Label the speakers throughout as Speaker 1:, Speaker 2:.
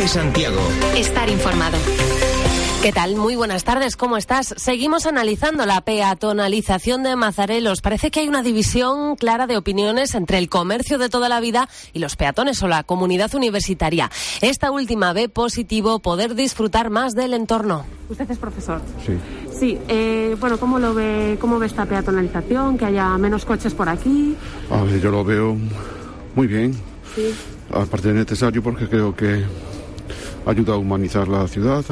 Speaker 1: COPE Santiago.
Speaker 2: Estar informado. ¿Qué tal? Muy buenas tardes, ¿cómo estás? Seguimos analizando la peatonalización de Mazarelos. Parece que hay una división clara de opiniones entre el comercio de toda la vida y los peatones o la comunidad universitaria. Esta última ve positivo poder disfrutar más del entorno.
Speaker 3: Usted es profesor.
Speaker 4: Sí.
Speaker 3: Sí, bueno, ¿cómo ve esta peatonalización? Que haya menos coches por aquí.
Speaker 4: A ver, yo lo veo muy bien.
Speaker 3: Sí.
Speaker 4: Aparte de necesario, porque creo que ayuda a humanizar la ciudad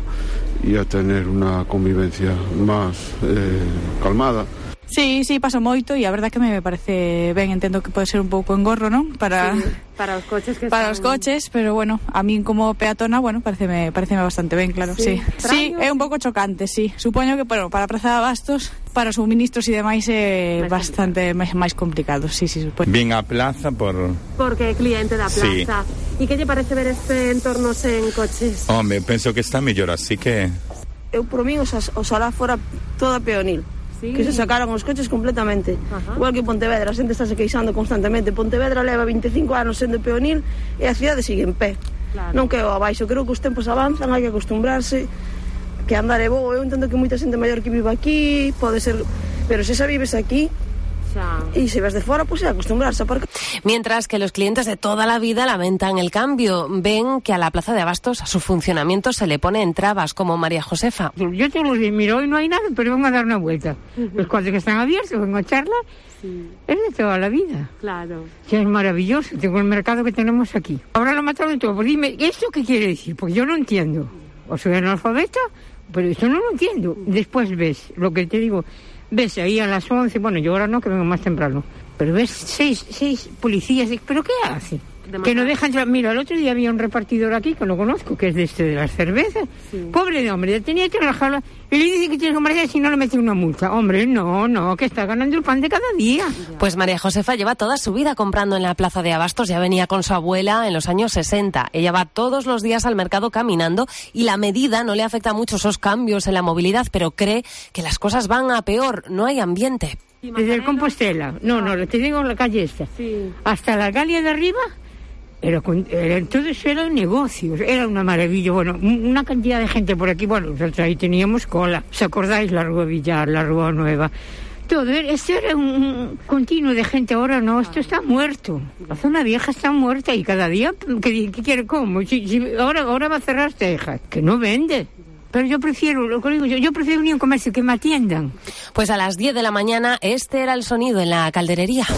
Speaker 4: y a tener una convivencia más calmada.
Speaker 5: Sí, paso moito e a verdade que me parece ben, entendo que pode ser un pouco engorro, non? Para
Speaker 3: os coches que
Speaker 5: para os coches, pero bueno, a min como peatona, bueno, pareceme bastante ben, claro, sí. Sí, é un pouco chocante, sí. Supoño que, bueno, para a Praza de Abastos, para os suministros e demais é bastante máis complicado, sí, supoño.
Speaker 6: Bien a plaza
Speaker 3: porque é cliente da plaza.
Speaker 6: Sí.
Speaker 3: E que lle parece ver este entorno sen coches?
Speaker 6: Home, penso que está mellor, así que...
Speaker 7: Eu, por min, oxalá fora toda peonil. Sí. Que se sacaran os coches completamente. Ajá. Igual que Pontevedra, a xente está se queixando constantemente. Pontevedra leva 25 anos sendo peonil e a cidade sigue en pé. Claro. Non quedou abaixo, creo que os tempos avanzan, hai que acostumbrarse, que andar é bo. Eu entendo que moita xente maior que vive aquí, pode ser, pero se xa vives aquí y si vas de fuera, pues a acostumbrarse a aparcar.
Speaker 2: Mientras que los clientes de toda la vida lamentan el cambio, ven que a la Plaza de Abastos, a su funcionamiento, se le ponen trabas, como María Josefa.
Speaker 8: Yo todos los días miro, hoy no hay nada, pero vengo a dar una vuelta. Los cuadros que están abiertos, vengo a charlar. Sí. Es de toda la vida.
Speaker 3: Claro.
Speaker 8: Sí, es maravilloso, tengo el mercado que tenemos aquí. Ahora lo mataron todo, pues dime, ¿esto qué quiere decir? Pues yo no entiendo. O soy analfabeta, pero esto no lo entiendo. Después ves, lo que te digo... Ves ahí a las 11, bueno, yo ahora no, que vengo más temprano, pero ves seis policías, ¿pero qué hacen? Que no dejan entrar. Mira, el otro día había un repartidor aquí, que lo conozco, que es de las cervezas. Sí. Pobre de hombre, tenía que rajarla y le dice que tiene que marchar si no le mete una multa. Hombre, no, que está ganando el pan de cada día.
Speaker 2: Pues María Josefa lleva toda su vida comprando en la Plaza de Abastos, ya venía con su abuela en los años 60. Ella va todos los días al mercado caminando y la medida no le afecta mucho esos cambios en la movilidad, pero cree que las cosas van a peor, no hay ambiente.
Speaker 8: Desde el Compostela, no, te digo la calle esta, sí, hasta la Galia de arriba. Todo eso era negocios, era una maravilla. Bueno, una cantidad de gente por aquí. Bueno, nosotros ahí teníamos cola. ¿Os acordáis? La Rúa Villar, la Rúa Nueva. Todo esto era un continuo de gente. Ahora no, esto está muerto. La zona vieja está muerta y cada día, ¿qué quiere? ¿Cómo? Ahora va a cerrar Texas, que no vende. Pero yo prefiero, lo que digo, yo prefiero unir un comercio, que me atiendan.
Speaker 2: Pues a las 10 de la mañana este era el sonido en la calderería.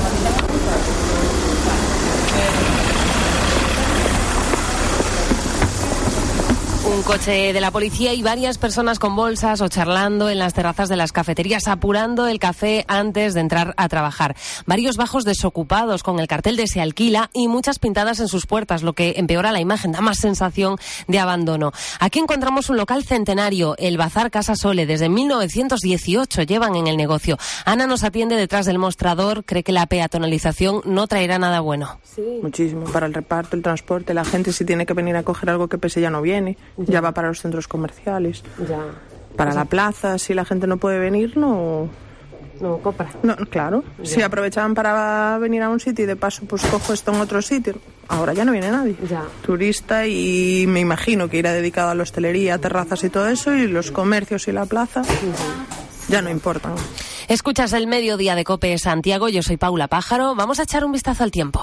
Speaker 2: Un coche de la policía y varias personas con bolsas o charlando en las terrazas de las cafeterías, apurando el café antes de entrar a trabajar. Varios bajos desocupados con el cartel de se alquila y muchas pintadas en sus puertas, lo que empeora la imagen, da más sensación de abandono. Aquí encontramos un local centenario, el Bazar Casa Sole. Desde 1918 llevan en el negocio. Ana nos atiende detrás del mostrador, cree que la peatonalización no traerá nada bueno.
Speaker 7: Sí. Muchísimo, para el reparto, el transporte, la gente si tiene que venir a coger algo que pese ya no viene. Ya va para los centros comerciales. Ya. Para la plaza, si la gente no puede venir, no compra. No, claro. Ya. Si aprovechaban para venir a un sitio y de paso pues cojo esto en otro sitio, ahora ya no viene nadie. Ya. Turista, y me imagino que irá dedicado a la hostelería, terrazas y todo eso, y los comercios y la plaza ya no importan.
Speaker 2: Escuchas el Mediodía de COPE Santiago, yo soy Paula Pájaro. Vamos a echar un vistazo al tiempo.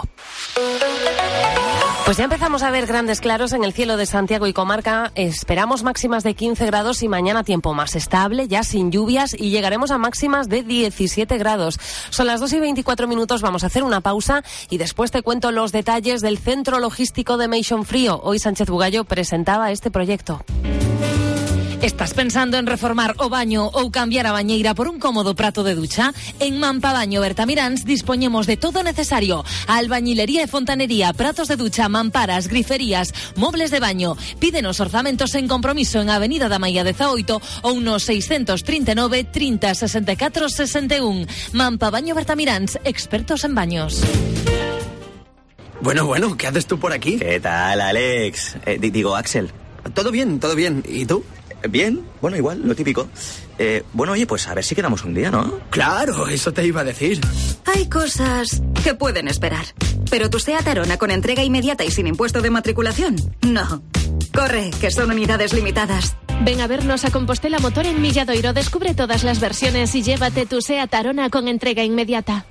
Speaker 2: Pues ya empezamos a ver grandes claros en el cielo de Santiago y comarca. Esperamos máximas de 15 grados y mañana tiempo más estable, ya sin lluvias, y llegaremos a máximas de 17 grados. Son las 2:24, vamos a hacer una pausa y después te cuento los detalles del centro logístico de Meixón Frío. Hoy Sánchez Bugallo presentaba este proyecto. Estás pensando en reformar o baño ou cambiar a bañeira por un cómodo prato de ducha? En Mampabaño Bertamiráns dispoñemos de todo necesario: albañilería e fontanería, pratos de ducha, mamparas, griferías, mobles de baño. Pídenos orzamentos en compromiso en Avenida da Maia 18 ou no 639 30 64 61. Mampabaño Bertamiráns, expertos en baños.
Speaker 9: Bueno, ¿qué haces tú por aquí?
Speaker 10: ¿Qué tal, Alex? Digo, Axel.
Speaker 9: Todo bien. ¿Y tú?
Speaker 10: Bien, bueno, igual, lo típico. Bueno, oye, pues a ver si quedamos un día, ¿no?
Speaker 9: Claro, eso te iba a decir.
Speaker 11: Hay cosas que pueden esperar. Pero tu SEAT Arona con entrega inmediata y sin impuesto de matriculación, no. Corre, que son unidades limitadas.
Speaker 1: Ven a vernos a Compostela Motor en Milladoiro. Descubre todas las versiones y llévate tu SEAT Arona con entrega inmediata.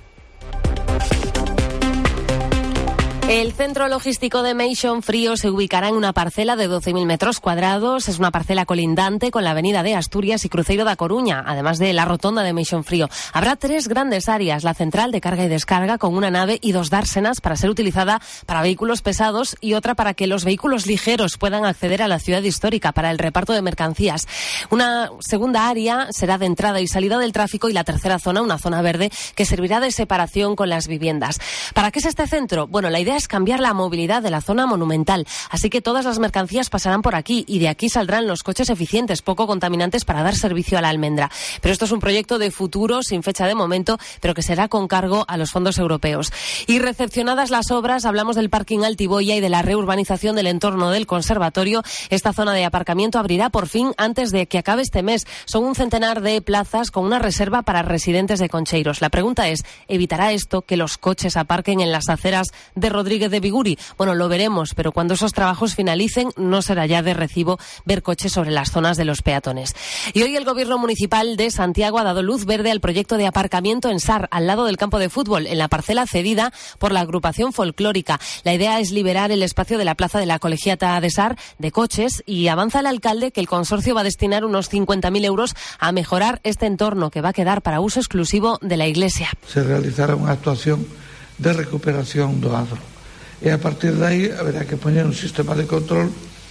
Speaker 2: El centro logístico de Meixón Frío se ubicará en una parcela de 12.000 metros cuadrados. Es una parcela colindante con la avenida de Asturias y Cruzeiro da Coruña, además de la rotonda de Meixón Frío. Habrá 3 grandes áreas: la central de carga y descarga con una nave y 2 dársenas para ser utilizada para vehículos pesados y otra para que los vehículos ligeros puedan acceder a la ciudad histórica para el reparto de mercancías. Una segunda área será de entrada y salida del tráfico y la tercera zona, una zona verde, que servirá de separación con las viviendas. ¿Para qué es este centro? Bueno, la idea es cambiar la movilidad de la zona monumental, así que todas las mercancías pasarán por aquí y de aquí saldrán los coches eficientes, poco contaminantes, para dar servicio a la almendra. Pero esto es un proyecto de futuro, sin fecha de momento, pero que será con cargo a los fondos europeos. Y recepcionadas las obras, hablamos del parking Altiboya y de la reurbanización del entorno del conservatorio. Esta zona de aparcamiento abrirá por fin antes de que acabe este mes. Son un centenar de plazas con una reserva para residentes de Concheiros. La pregunta es, ¿evitará esto que los coches aparquen en las aceras de Rodríguez de Biguri? Bueno, lo veremos, pero cuando esos trabajos finalicen no será ya de recibo ver coches sobre las zonas de los peatones. Y hoy el Gobierno Municipal de Santiago ha dado luz verde al proyecto de aparcamiento en Sar, al lado del campo de fútbol, en la parcela cedida por la agrupación folclórica. La idea es liberar el espacio de la plaza de la Colegiata de Sar de coches, y avanza el alcalde que el consorcio va a destinar unos 50.000 euros a mejorar este entorno, que va a quedar para uso exclusivo de la Iglesia.
Speaker 12: Se realizará unha actuación de recuperación do adro. E a partir de aí haberá que poñer un sistema de control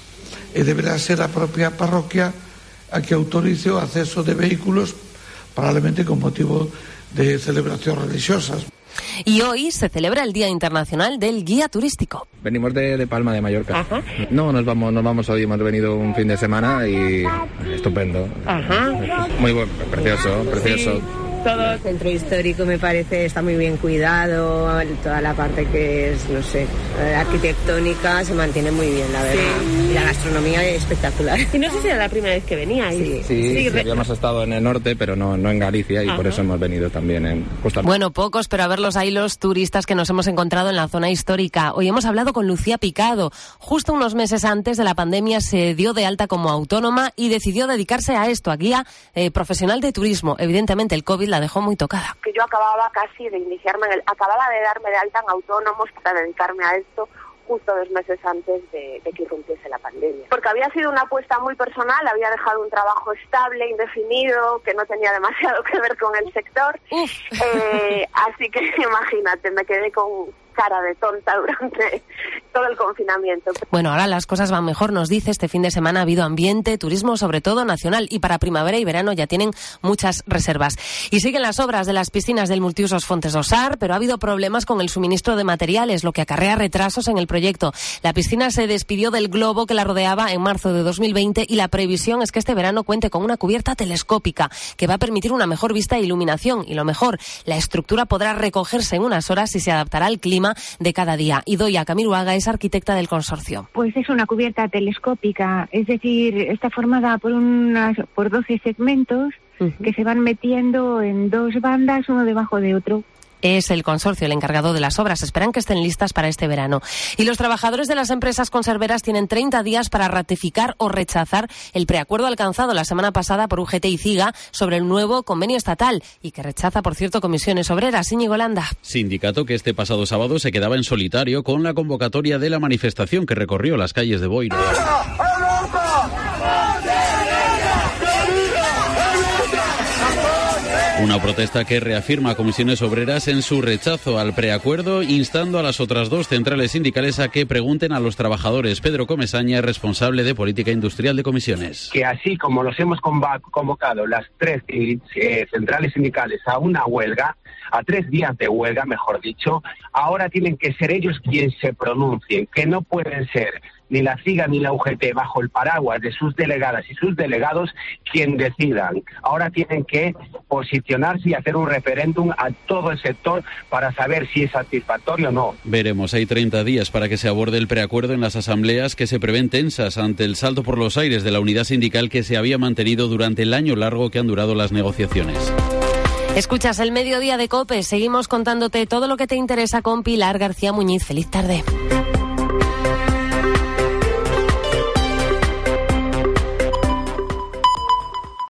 Speaker 12: e deberá ser a propia parroquia a que autorice o acceso de vehículos, probablemente con motivo de celebracións religiosas.
Speaker 2: Y hoy se celebra el Día Internacional del Guía Turístico.
Speaker 13: Venimos de Palma de Mallorca. Ajá. No, nos vamos hoy, hemos venido un fin de semana y estupendo. Ajá. Muy bueno, precioso.
Speaker 14: Sí. Todo el centro histórico me parece está muy bien cuidado, toda la parte que es, no sé, arquitectónica se mantiene muy bien, la verdad. Sí. Y la gastronomía es espectacular.
Speaker 3: Y no sé si era la primera vez que veníais.
Speaker 13: Sí, habíamos estado en el norte, pero no en Galicia, y por eso hemos venido también justamente.
Speaker 2: Bueno, pocos, pero a verlos ahí los turistas que nos hemos encontrado en la zona histórica. Hoy hemos hablado con Lucía Picado. Justo unos meses antes de la pandemia se dio de alta como autónoma y decidió dedicarse a esto, a guía profesional de turismo. Evidentemente el COVID la dejó muy tocada.
Speaker 15: Que yo acababa casi de iniciarme, acababa de darme de alta en autónomos para dedicarme a esto justo 2 meses antes de que irrumpiese la pandemia. Porque había sido una apuesta muy personal, había dejado un trabajo estable, indefinido, que no tenía demasiado que ver con el sector. Así que imagínate, me quedé con cara de tonta durante todo el confinamiento.
Speaker 2: Bueno, ahora las cosas van mejor, nos dice. Este fin de semana ha habido ambiente, turismo, sobre todo nacional, y para primavera y verano ya tienen muchas reservas. Y siguen las obras de las piscinas del multiusos Fontes do Sar, pero ha habido problemas con el suministro de materiales, lo que acarrea retrasos en el proyecto. La piscina se despidió del globo que la rodeaba en marzo de 2020 y la previsión es que este verano cuente con una cubierta telescópica que va a permitir una mejor vista e iluminación, y lo mejor, la estructura podrá recogerse en unas horas y se adaptará al clima de cada día. Idoia Camiruaga es arquitecta del consorcio.
Speaker 16: Pues es una cubierta telescópica, es decir, está formada por 12 segmentos que se van metiendo en 2 bandas, uno debajo de otro.
Speaker 2: Es el consorcio el encargado de las obras. Esperan que estén listas para este verano. Y los trabajadores de las empresas conserveras tienen 30 días para ratificar o rechazar el preacuerdo alcanzado la semana pasada por UGT y CIGA sobre el nuevo convenio estatal, y que rechaza, por cierto, Comisiones Obreras. Íñigo Landa.
Speaker 17: Sindicato que este pasado sábado se quedaba en solitario con la convocatoria de la manifestación que recorrió las calles de Boiro. Una protesta que reafirma a Comisiones Obreras en su rechazo al preacuerdo, instando a las otras 2 centrales sindicales a que pregunten a los trabajadores. Pedro Comesaña, responsable de Política Industrial de Comisiones.
Speaker 18: Que así como los hemos convocado las 3 centrales sindicales a una huelga, a 3 días de huelga, mejor dicho, ahora tienen que ser ellos quienes se pronuncien, que no pueden ser ni la CIGA ni la UGT bajo el paraguas de sus delegadas y sus delegados quien decidan. Ahora tienen que posicionarse y hacer un referéndum a todo el sector para saber si es satisfactorio o no.
Speaker 17: Veremos, hay 30 días para que se aborde el preacuerdo en las asambleas, que se prevén tensas ante el salto por los aires de la unidad sindical que se había mantenido durante el año largo que han durado las negociaciones.
Speaker 2: Escuchas el Mediodía de COPE. Seguimos contándote todo lo que te interesa con Pilar García Muñiz. Feliz tarde.